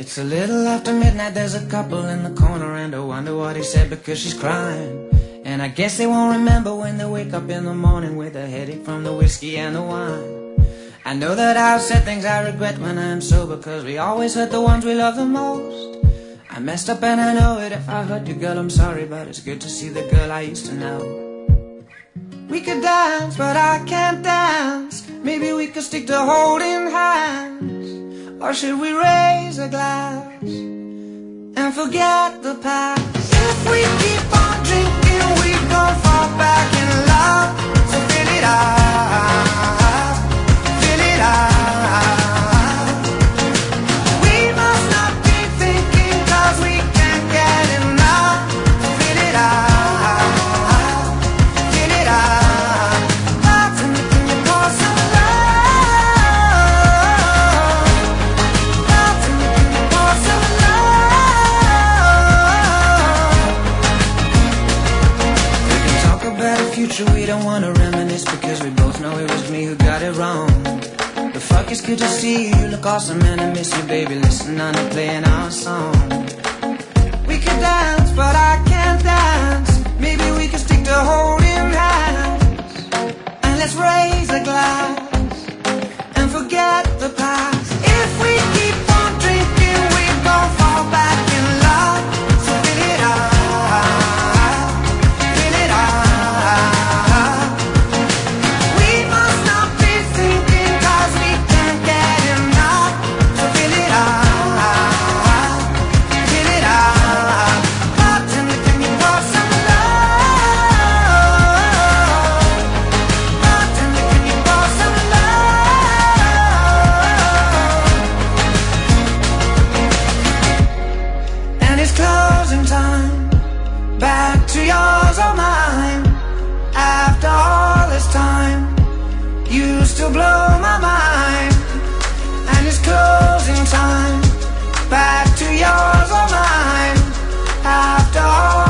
It's a little after midnight, there's a couple in the corner, and I wonder what he said because she's crying. And I guess they won't remember when they wake up in the morning with a headache from the whiskey and the wine. I know that I've said things I regret when I'm sober, cause we always hurt the ones we love the most. I messed up and I know it. If I hurt you, girl, I'm sorry, but it's good to see the girl I used to know. We could dance, but I can't dance. Maybe we could stick to holding hands. Or should we raise a glass and forget the past? If we keep on drinking, we gon' fall back in love. So fill it up, fill it up. We must not be thinking, cause we can't get enough. So fill it up, fill it up. Bartender, can you pour some love? Bartender, can you pour some love? We can talk about a future, we don't wanna reminisce, because we both know it was me who got it wrong. But fuck, it's good to see you, you look awesome and I miss you, baby. Listen, I'm playing our song. We could dance, but I can't dance. Maybe we could stick to holding hands. And let's raise a glass and forget the past. If we keep on drinking, we gon' fall back in love. So fill it up, fill it up. We must not be thinking, cause we can't get enough. So fill it up, fill it up. Bartender, can you pour some love? Bartender, can you pour some love? And it's closing time, back to yours or mine. After all this time, you still blow my mind. And it's closing time, back to yours or mine. After all